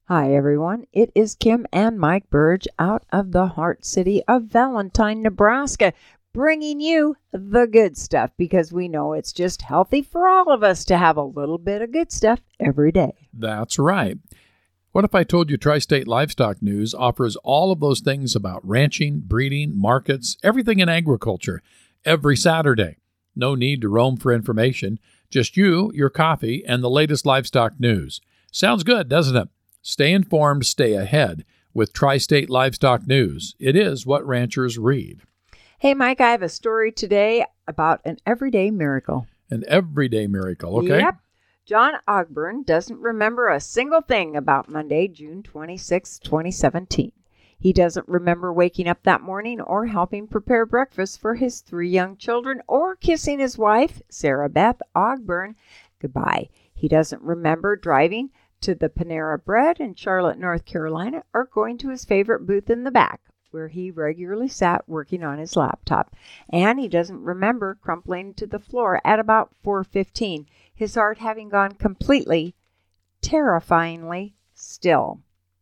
Hi, everyone. It is Kim and Mike Burge out of the heart city of Valentine, Nebraska, bringing you the good stuff because we know it's just healthy for all of us to have a little bit of good stuff every day. That's right. What if I told you Tri-State Livestock News offers all of those things about ranching, breeding, markets, everything in agriculture every Saturday? No need to roam for information. Just you, your coffee, and the latest livestock news. Sounds good, doesn't it? Stay informed, stay ahead with Tri-State Livestock News. It is what ranchers read. Hey, Mike, I have a story today about an everyday miracle. An everyday miracle, okay? Yep. John Ogburn doesn't remember a single thing about Monday, June 26, 2017. He doesn't remember waking up that morning or helping prepare breakfast for his 3 young children or kissing his wife, Sarah Beth Ogburn, goodbye. He doesn't remember driving to the Panera Bread in Charlotte, North Carolina, or going to his favorite booth in the back, where he regularly sat working on his laptop. And he doesn't remember crumpling to the floor at about 4:15, his heart having gone completely, terrifyingly still.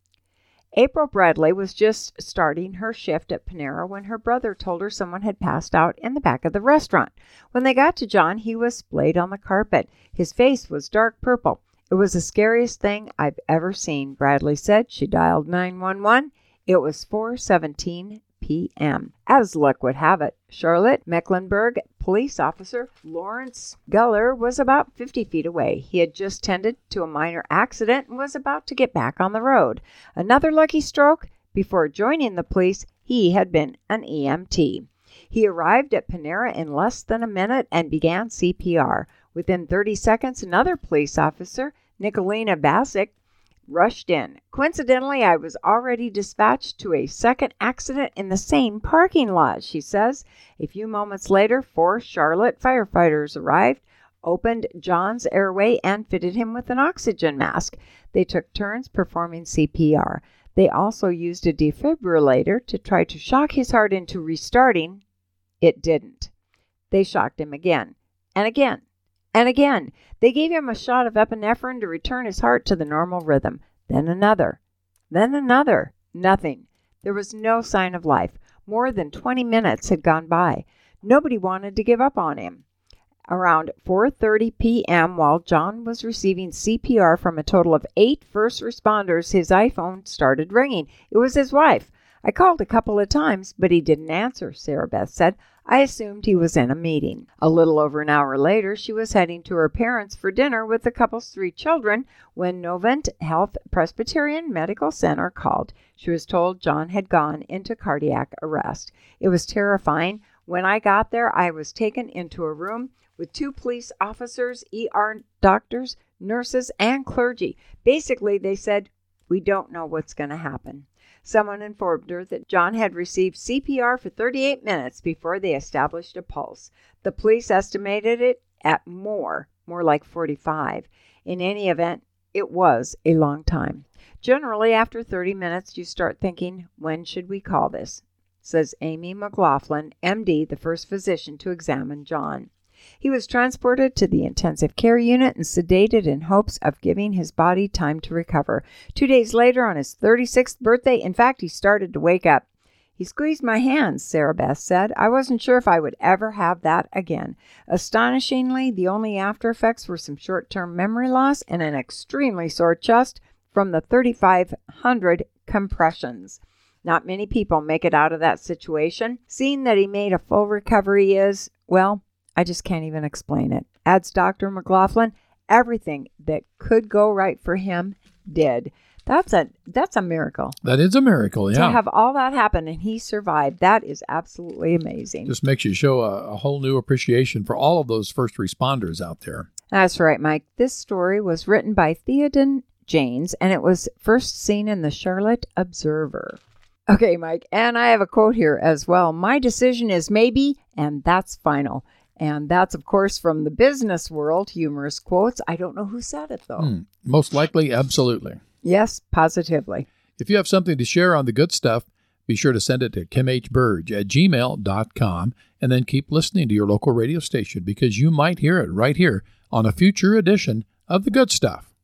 April Bradley was just starting her shift at Panera when her brother told her someone had passed out in the back of the restaurant. When they got to John, he was splayed on the carpet. His face was dark purple. It was the scariest thing I've ever seen, Bradley said. She dialed 911. It was 4:17 p.m. As luck would have it, Charlotte Mecklenburg police officer Lawrence Guller was about 50 feet away. He had just tended to a minor accident and was about to get back on the road. Another lucky stroke. Before joining the police, he had been an EMT. He arrived at Panera in less than a minute and began CPR. Within 30 seconds, another police officer, Nicolina Basic, rushed in. Coincidentally, I was already dispatched to a second accident in the same parking lot, she says. A few moments later, 4 Charlotte firefighters arrived, opened John's airway, and fitted him with an oxygen mask. They took turns performing CPR. They also used a defibrillator to try to shock his heart into restarting. It didn't. They shocked him again, and again, and again. They gave him a shot of epinephrine to return his heart to the normal rhythm. Then another. Then another. Nothing. There was no sign of life. More than 20 minutes had gone by. Nobody wanted to give up on him. Around 4:30 p.m., while John was receiving CPR from a total of 8 first responders, his iPhone started ringing. It was his wife. I called a couple of times, but he didn't answer, Sarah Beth said. I assumed he was in a meeting. A little over an hour later, she was heading to her parents for dinner with the couple's 3 children when Novant Health Presbyterian Medical Center called. She was told John had gone into cardiac arrest. It was terrifying. When I got there, I was taken into a room with 2 police officers, ER doctors, nurses, and clergy. Basically, they said, we don't know what's going to happen. Someone informed her that John had received CPR for 38 minutes before they established a pulse. The police estimated it at more like 45. In any event, it was a long time. Generally, after 30 minutes, you start thinking, when should we call this? Says Amy McLaughlin, MD, the first physician to examine John. He was transported to the intensive care unit and sedated in hopes of giving his body time to recover. 2 days later, on his 36th birthday, in fact, he started to wake up. He squeezed my hands, Sarah Beth said. I wasn't sure if I would ever have that again. Astonishingly, the only after effects were some short-term memory loss and an extremely sore chest from the 3,500 compressions. Not many people make it out of that situation. Seeing that he made a full recovery is, well, I just can't even explain it. Adds Dr. McLaughlin, everything that could go right for him did. That's a miracle. That is a miracle, yeah. To have all that happen and he survived, that is absolutely amazing. Just makes you show a whole new appreciation for all of those first responders out there. That's right, Mike. This story was written by Theoden Janes, and it was first seen in the Charlotte Observer. Okay, Mike, and I have a quote here as well. My decision is maybe, and that's final. And that's, of course, from the business world, humorous quotes. I don't know who said it, though. Most likely, absolutely. Yes, positively. If you have something to share on the good stuff, be sure to send it to kimhburge@gmail.com and then keep listening to your local radio station because you might hear it right here on a future edition of The Good Stuff.